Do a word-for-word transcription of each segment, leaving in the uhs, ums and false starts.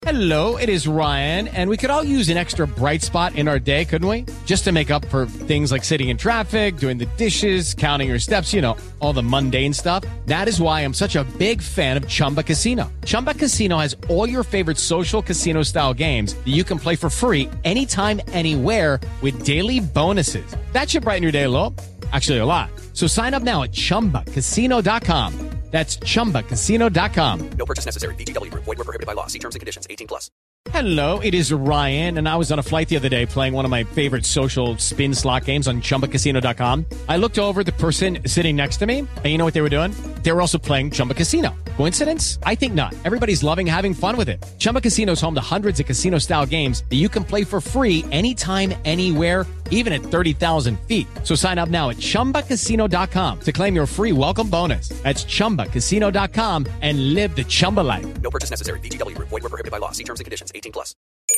Hello, it is Ryan, and we could all use an extra bright spot in our day, couldn't we? Just to make up for things like sitting in traffic, doing the dishes, counting your steps, you know, all the mundane stuff. That is why I'm such a big fan of Chumba Casino. Chumba Casino has all your favorite social casino-style games that you can play for free anytime, anywhere with daily bonuses. That should brighten your day a little. Actually, a lot. So sign up now at chumba casino dot com. That's chumba casino dot com. No purchase necessary. V G W. Void where prohibited by law. See terms and conditions. eighteen plus. Hello, it is Ryan, and I was on a flight the other day playing one of my favorite social spin slot games on chumba casino dot com. I looked over at the person sitting next to me, and you know what they were doing? They were also playing Chumba Casino. Coincidence? I think not. Everybody's loving having fun with it. Chumba Casino is home to hundreds of casino-style games that you can play for free anytime, anywhere, even at thirty thousand feet. So sign up now at chumba casino dot com to claim your free welcome bonus. That's chumba casino dot com and live the Chumba life. No purchase necessary. V G W. Void where prohibited by law. See terms and conditions. eighteen plus.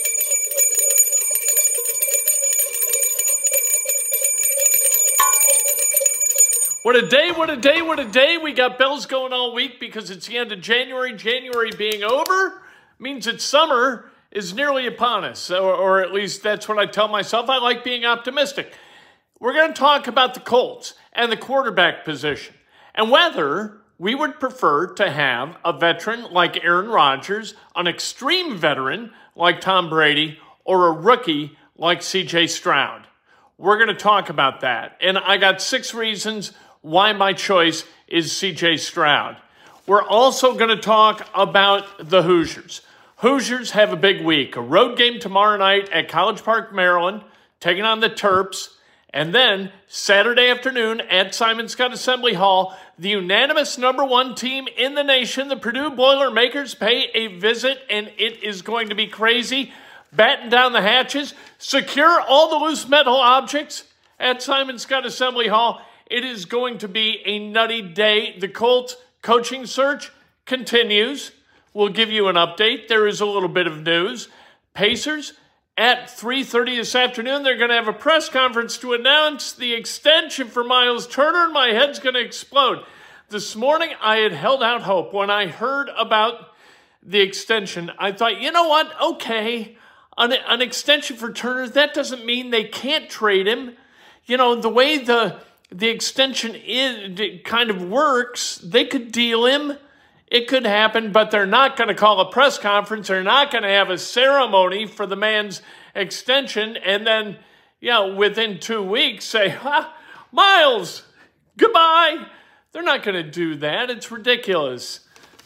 What a day, what a day, what a day. We got bells going all week because it's the end of January. January being over means that summer is nearly upon us, or, or at least that's what I tell myself. I like being optimistic. We're going to talk about the Colts and the quarterback position and whether we would prefer to have a veteran like Aaron Rodgers, an extreme veteran like Tom Brady, or a rookie like C J Stroud. We're going to talk about that. And I got six reasons why my choice is C J Stroud. We're also going to talk about the Hoosiers. Hoosiers have a big week. A road game tomorrow night at College Park, Maryland, taking on the Terps. And then Saturday afternoon at Simon Skjodt Assembly Hall, the unanimous number one team in the nation, the Purdue Boilermakers, pay a visit, and it is going to be crazy. Batten down the hatches, secure all the loose metal objects at Simon Skjodt Assembly Hall. It is going to be a nutty day. The Colts coaching search continues. We'll give you an update. There is a little bit of news. Pacers, at three thirty this afternoon, they're going to have a press conference to announce the extension for Miles Turner, and my head's going to explode. This morning, I had held out hope. When I heard about the extension, I thought, you know what? Okay, an, an extension for Turner, that doesn't mean they can't trade him. You know, the way the the extension is, it kind of works, they could deal him. It could happen, but they're not going to call a press conference. They're not going to have a ceremony for the man's extension. And then, you know, within two weeks say, ha, Miles, goodbye. They're not going to do that. It's ridiculous.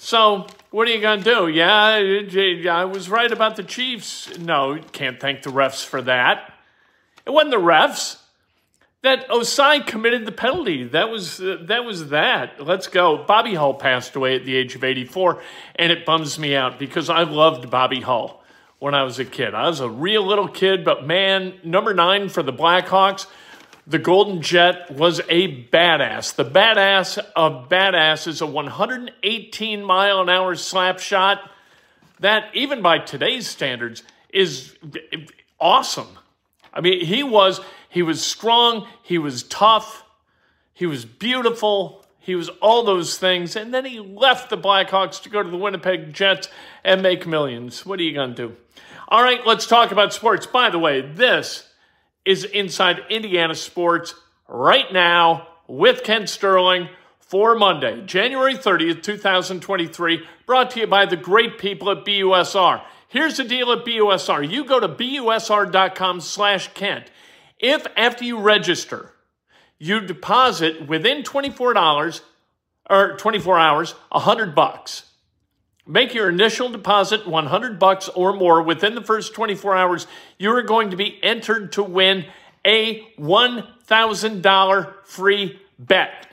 So what are you going to do? Yeah, I was right about the Chiefs. No, you can't thank the refs for that. It wasn't the refs. That Osai committed the penalty. That was uh, that was that. Let's go. Bobby Hull passed away at the age of eighty-four, and it bums me out because I loved Bobby Hull when I was a kid. I was a real little kid, but man, number nine for the Blackhawks, the Golden Jet was a badass. The badass of badasses, a one hundred eighteen mile an hour slap shot that, even by today's standards, is awesome. I mean, he was he was strong, he was tough, he was beautiful, he was all those things, and then he left the Blackhawks to go to the Winnipeg Jets and make millions. What are you going to do? All right, let's talk about sports. By the way, this is Inside Indiana Sports right now with Ken Sterling for Monday, January thirtieth, twenty twenty-three, brought to you by the great people at B U S R. Here's the deal at B U S R. You go to B U S R dot com slash Kent. If after you register, you deposit within twenty-four dollars or twenty-four hours, one hundred bucks. Make your initial deposit one hundred bucks or more within the first twenty-four hours, you're going to be entered to win a one thousand dollars free bet.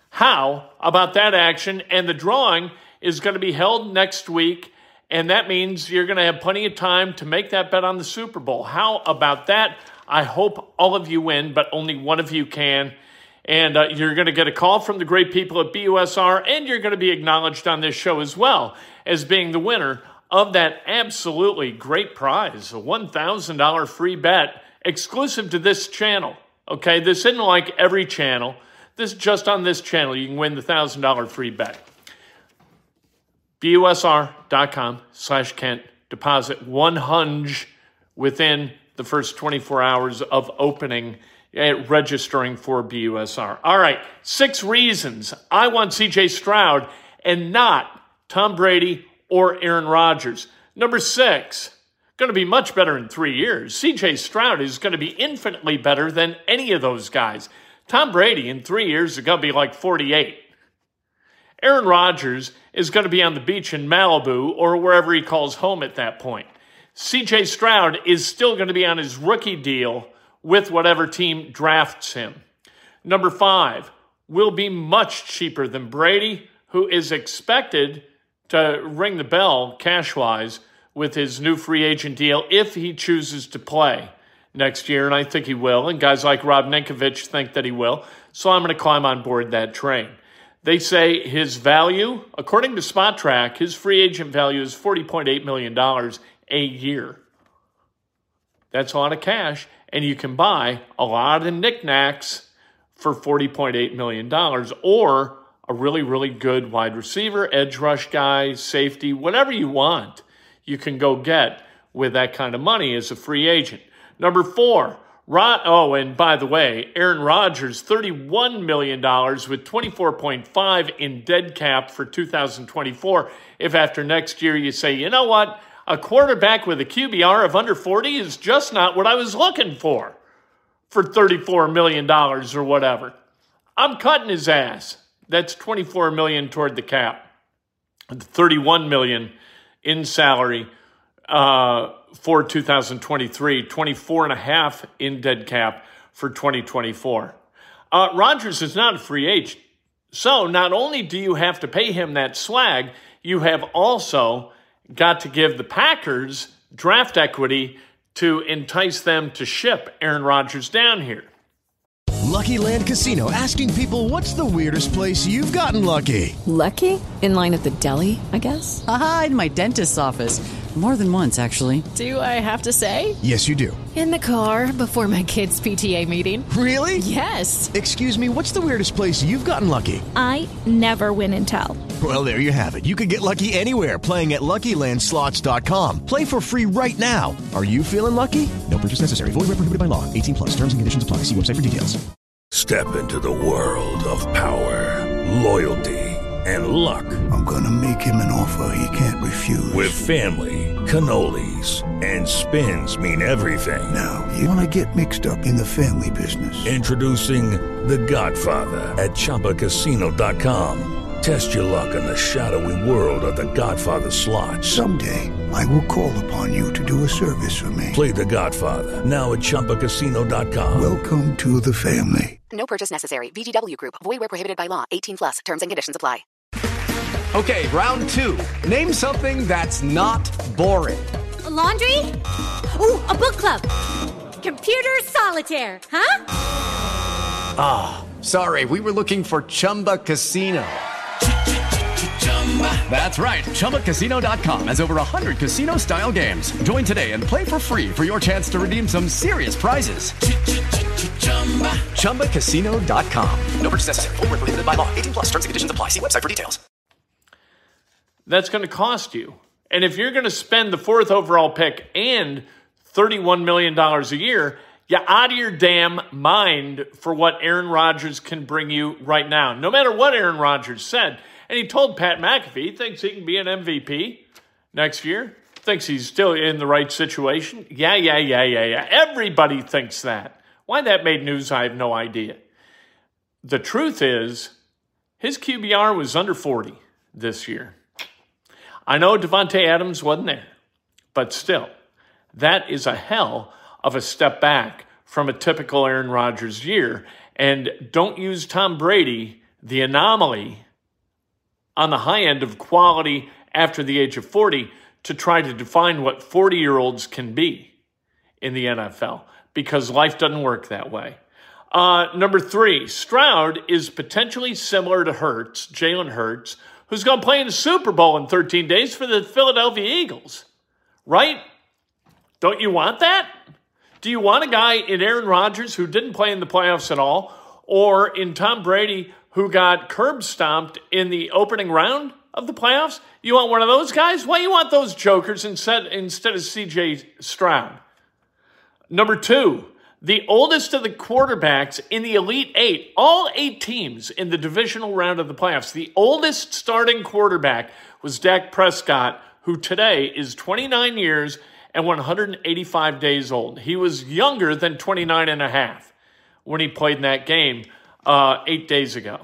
How about that action? And the drawing is going to be held next week. And that means you're going to have plenty of time to make that bet on the Super Bowl. How about that? I hope all of you win, but only one of you can. And uh, you're going to get a call from the great people at B U S R, and you're going to be acknowledged on this show as well as being the winner of that absolutely great prize, a one thousand dollars free bet exclusive to this channel. Okay, this isn't like every channel. This is just on this channel. You can win the one thousand dollars free bet. B U S R dot com slash Kent. deposit one hundred within the first twenty-four hours of opening, uh, registering for B U S R. All right, six reasons I want C J Stroud and not Tom Brady or Aaron Rodgers. Number six, going to be much better in three years. C J Stroud is going to be infinitely better than any of those guys. Tom Brady in three years is going to be like forty-eight. Aaron Rodgers is going to be on the beach in Malibu or wherever he calls home at that point. C J Stroud is still going to be on his rookie deal with whatever team drafts him. Number five, will be much cheaper than Brady, who is expected to ring the bell cash-wise with his new free agent deal if he chooses to play next year, and I think he will, and guys like Rob Ninkovich think that he will, so I'm going to climb on board that train. They say his value, according to SpotTrack, his free agent value is forty point eight million dollars a year. That's a lot of cash, and you can buy a lot of knickknacks for forty point eight million dollars, or a really, really good wide receiver, edge rush guy, safety, whatever you want, you can go get with that kind of money as a free agent. Number four, Rod, oh, and by the way, Aaron Rodgers, thirty-one million dollars with twenty-four point five in dead cap for two thousand twenty-four. If after next year you say, you know what, a quarterback with a Q B R of under forty is just not what I was looking for, for thirty-four million dollars or whatever. I'm cutting his ass. That's twenty-four million dollars toward the cap. thirty-one million dollars in salary uh, for two thousand twenty-three, twenty-four and a half in dead cap for twenty twenty-four. Uh, Rodgers is not a free agent. So not only do you have to pay him that swag, you have also got to give the Packers draft equity to entice them to ship Aaron Rodgers down here. Lucky Land Casino, asking people, what's the weirdest place you've gotten lucky? Lucky? In line at the deli, I guess? Aha, in my dentist's office. More than once, actually. Do I have to say? Yes, you do. In the car before my kids' P T A meeting. Really? Yes. Excuse me, what's the weirdest place you've gotten lucky? I never win and tell. Well, there you have it. You can get lucky anywhere, playing at Lucky Land Slots dot com. Play for free right now. Are you feeling lucky? No purchase necessary. Void where prohibited by law. eighteen plus. Terms and conditions apply. See website for details. Step into the world of power, loyalty, and luck. I'm gonna make him an offer he can't refuse. With family, cannolis, and spins mean everything. Now, you wanna get mixed up in the family business. Introducing The Godfather at Chumba Casino dot com. Test your luck in the shadowy world of The Godfather slot. Someday, I will call upon you to do a service for me. Play The Godfather, now at Chumba Casino dot com. Welcome to the family. No purchase necessary. V G W Group. Void where prohibited by law. eighteen plus. Terms and conditions apply. Okay, round two. Name something that's not boring. A laundry? Ooh, a book club. Computer solitaire, huh? Ah, oh, sorry. We were looking for Chumba Casino. That's right. Chumba Casino dot com has over one hundred casino-style games. Join today and play for free for your chance to redeem some serious prizes. Chumba Casino dot com. No purchase necessary. Void where prohibited by law. eighteen plus. Terms and conditions apply. See website for details. That's going to cost you. And if you're going to spend the fourth overall pick and thirty-one million dollars a year, you're out of your damn mind for what Aaron Rodgers can bring you right now. No matter what Aaron Rodgers said. And he told Pat McAfee he thinks he can be an M V P next year. Thinks he's still in the right situation. Yeah, yeah, yeah, yeah, yeah. Everybody thinks that. Why that made news, I have no idea. The truth is, his Q B R was under forty this year. I know Devontae Adams wasn't there, but still, that is a hell of a step back from a typical Aaron Rodgers year. And don't use Tom Brady, the anomaly, on the high end of quality after the age of forty to try to define what forty-year-olds can be in the N F L, because life doesn't work that way. Uh, number three, Stroud is potentially similar to Hurts, Jalen Hurts, who's going to play in the Super Bowl in thirteen days for the Philadelphia Eagles, right? Don't you want that? Do you want a guy in Aaron Rodgers who didn't play in the playoffs at all, or in Tom Brady who got curb stomped in the opening round of the playoffs? You want one of those guys? Why you want those jokers instead, instead of C J Stroud? Number two, the oldest of the quarterbacks in the Elite Eight, all eight teams in the divisional round of the playoffs, the oldest starting quarterback was Dak Prescott, who today is twenty-nine years and one hundred eighty-five days old. He was younger than twenty-nine and a half when he played in that game uh, eight days ago.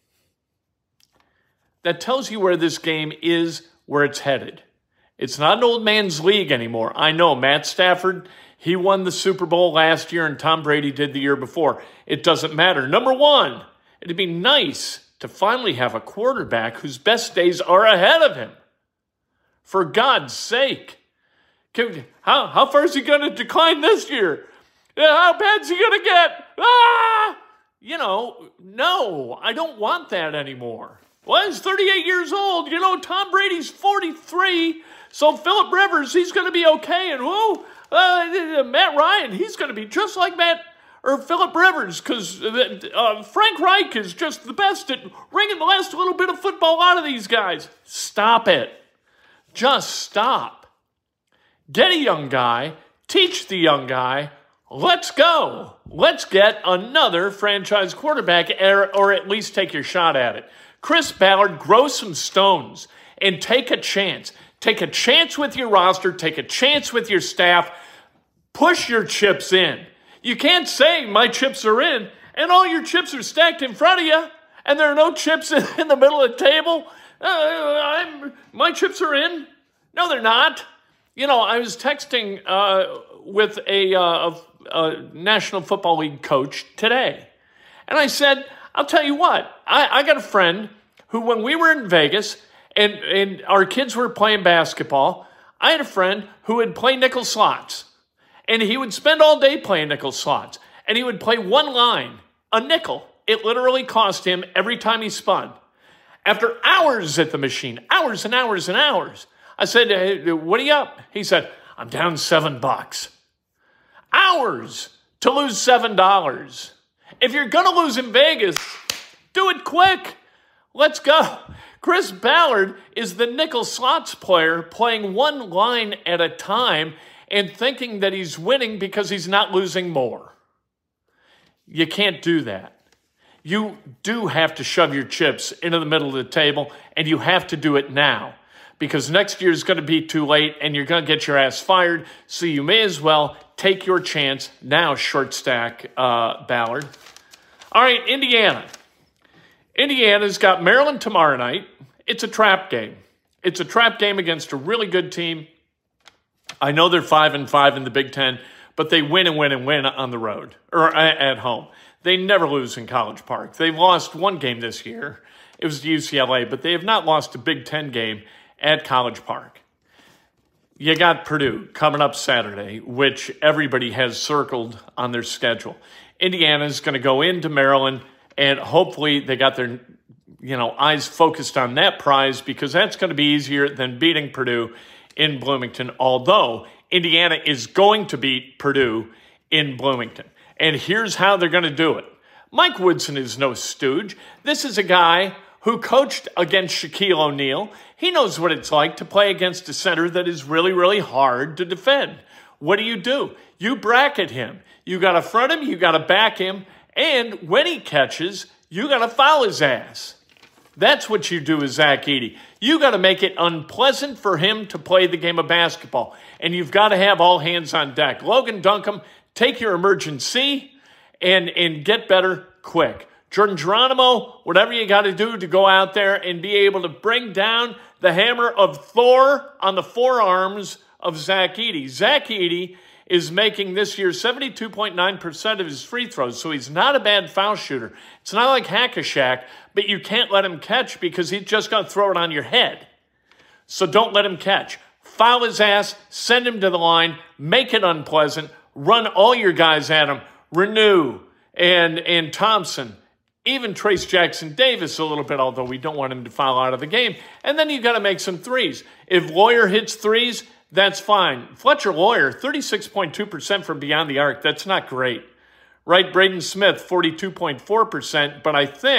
That tells you where this game is, where it's headed. It's not an old man's league anymore. I know Matt Stafford, he won the Super Bowl last year and Tom Brady did the year before. It doesn't matter. Number one, it'd be nice to finally have a quarterback whose best days are ahead of him. For God's sake. Can, how, how far is he going to decline this year? How bad is he going to get? Ah! You know, no, I don't want that anymore. Well, he's thirty-eight years old. You know, Tom Brady's forty-three. So Phillip Rivers, he's going to be okay. And whoa, uh, Matt Ryan, he's going to be just like Matt or Phillip Rivers, because uh, Frank Reich is just the best at wringing the last little bit of football out of these guys. Stop it. Just stop. Get a young guy. Teach the young guy. Let's go. Let's get another franchise quarterback, or, or at least take your shot at it. Chris Ballard, grow some stones and take a chance. Take a chance with your roster. Take a chance with your staff. Push your chips in. You can't say my chips are in and all your chips are stacked in front of you and there are no chips in, in the middle of the table. Uh, I'm, my chips are in. No, they're not. You know, I was texting uh, with a, uh, a, a National Football League coach today. And I said, I'll tell you what, I, I got a friend who, when we were in Vegas and, and our kids were playing basketball, I had a friend who would play nickel slots. And he would spend all day playing nickel slots. And he would play one line, a nickel. It literally cost him every time he spun. After hours at the machine, hours and hours and hours, I said, hey, what are you up? He said, I'm down seven bucks. Hours to lose seven dollars. If you're going to lose in Vegas, do it quick. Let's go. Chris Ballard is the nickel slots player playing one line at a time and thinking that he's winning because he's not losing more. You can't do that. You do have to shove your chips into the middle of the table, and you have to do it now because next year is going to be too late and you're going to get your ass fired, so you may as well take your chance now, short stack uh, Ballard. All right, Indiana. Indiana's got Maryland tomorrow night. It's a trap game. It's a trap game against a really good team. I know they're five and five in the Big Ten, but they win and win and win on the road or at home. They never lose in College Park. They've lost one game this year. It was to U C L A, but they have not lost a Big Ten game at College Park. You got Purdue coming up Saturday, which everybody has circled on their schedule. Indiana's going to go into Maryland, and hopefully they got their you know, eyes focused on that prize because that's going to be easier than beating Purdue in Bloomington, although Indiana is going to beat Purdue in Bloomington. And here's how they're going to do it. Mike Woodson is no stooge. This is a guy who coached against Shaquille O'Neal. He knows what it's like to play against a center that is really, really hard to defend. What do you do? You bracket him. You got to front him, you got to back him, and when he catches, you got to foul his ass. That's what you do with Zach Edey. You got to make it unpleasant for him to play the game of basketball, and you've got to have all hands on deck. Logan Duncombe, take your emergency and, and get better quick. Jordan Geronimo, whatever you got to do to go out there and be able to bring down the hammer of Thor on the forearms of Zach Edey. Zach Edey is making this year seventy-two point nine percent of his free throws, so he's not a bad foul shooter. It's not like Hack-a-Shaq, but you can't let him catch because he's just going to throw it on your head. So don't let him catch. Foul his ass, send him to the line, make it unpleasant, run all your guys at him, Renew and, and Thompson, even Trace Jackson Davis a little bit, although we don't want him to foul out of the game. And then you got to make some threes. If Lawyer hits threes, that's fine. Fletcher Lawyer, thirty-six point two percent from beyond the arc. That's not great. Right, Braden Smith, forty-two point four percent. But I think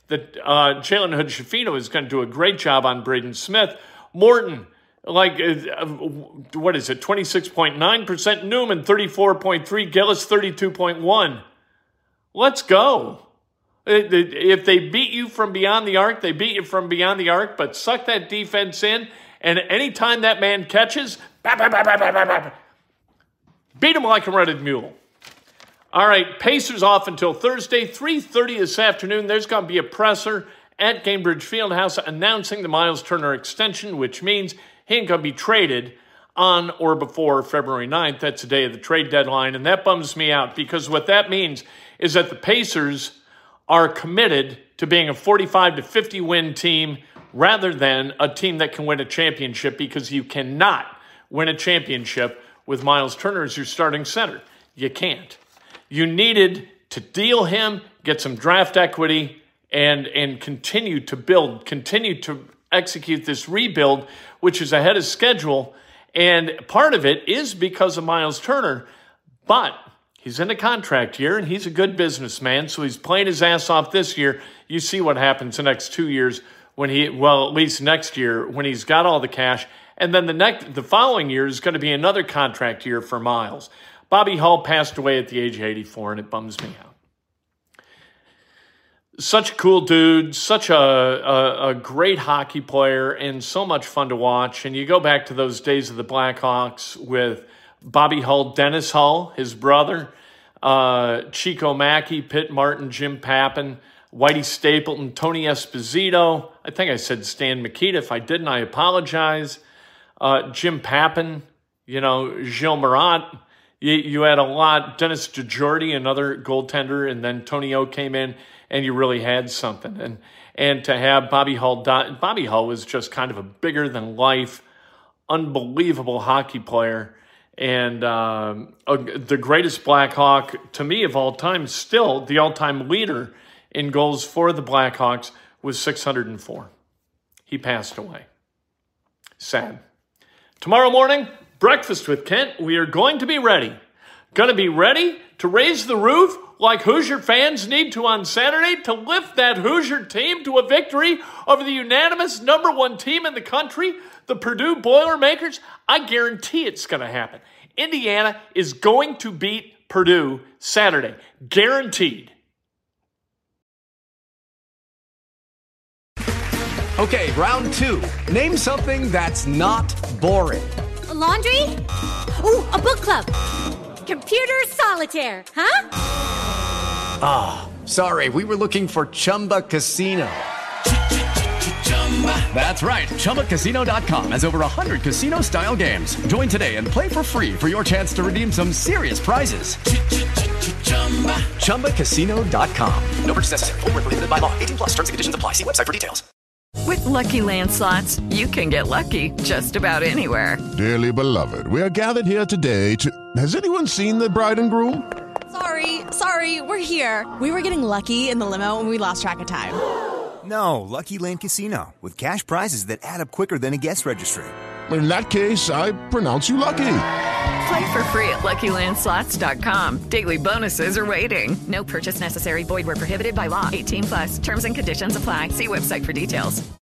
that uh, Jalen Hood-Schifino is going to do a great job on Braden Smith. Morton, like, uh, what is it, twenty-six point nine percent. Newman, thirty-four point three. Gillis, thirty-two point one. Let's go. If they beat you from beyond the arc, they beat you from beyond the arc, but suck that defense in, and anytime that man catches, bah, bah, bah, bah, bah, bah, bah, beat him like a rented mule. All right, Pacers off until Thursday, three thirty this afternoon. There's going to be a presser at Gainbridge Fieldhouse announcing the Miles Turner extension, which means he ain't going to be traded on or before February ninth. That's the day of the trade deadline, and that bums me out because what that means is that the Pacers are committed to being a forty-five to fifty win team rather than a team that can win a championship, because you cannot win a championship with Miles Turner as your starting center. You can't. You needed to deal him, get some draft equity, and, and continue to build, continue to execute this rebuild, which is ahead of schedule. And part of it is because of Miles Turner, but he's in a contract year, and he's a good businessman, so he's playing his ass off this year. You see what happens the next two years when he, well, at least next year, when he's got all the cash. And then the next, the following year is going to be another contract year for Miles. Bobby Hull passed away at the age of eighty-four, and it bums me out. Such a cool dude, such a, a, a great hockey player, and so much fun to watch. And you go back to those days of the Blackhawks with Bobby Hull, Dennis Hull, his brother, uh, Chico Mackey, Pitt Martin, Jim Pappin, Whitey Stapleton, Tony Esposito. I think I said Stan Mikita. If I didn't, I apologize. Uh, Jim Pappin, you know, Gilles Marat. You, you had a lot. Dennis DeJordy, another goaltender, and then Tony O came in, and you really had something. And and to have Bobby Hull, Bobby Hull was just kind of a bigger-than-life, unbelievable hockey player. And uh, the greatest Blackhawk, to me, of all time, still the all-time leader in goals for the Blackhawks was six hundred four. He passed away. Sad. Tomorrow morning, Breakfast with Kent, we are going to be ready. Going to be ready to raise the roof like Hoosier fans need to on Saturday to lift that Hoosier team to a victory over the unanimous number one team in the country, the Purdue Boilermakers. I guarantee it's going to happen. Indiana is going to beat Purdue Saturday. Guaranteed. Okay, round two. Name something that's not boring. A laundry? Ooh, a book club. Computer solitaire, huh? Ah, oh, sorry, we were looking for Chumba Casino. That's right, Chumba Casino dot com has over one hundred casino-style games. Join today and play for free for your chance to redeem some serious prizes. Chumba Casino dot com. No purchase necessary. Void where prohibited by law. eighteen plus. Terms and conditions apply. See website for details. With Lucky Land Slots, you can get lucky just about anywhere. Dearly beloved, we are gathered here today to... Has anyone seen the bride and groom? Sorry, sorry, we're here. We were getting lucky in the limo and we lost track of time. No, Lucky Land Casino, with cash prizes that add up quicker than a guest registry. In that case, I pronounce you lucky. Play for free at Lucky Land Slots dot com. Daily bonuses are waiting. No purchase necessary. Void where prohibited by law. eighteen plus. Terms and conditions apply. See website for details.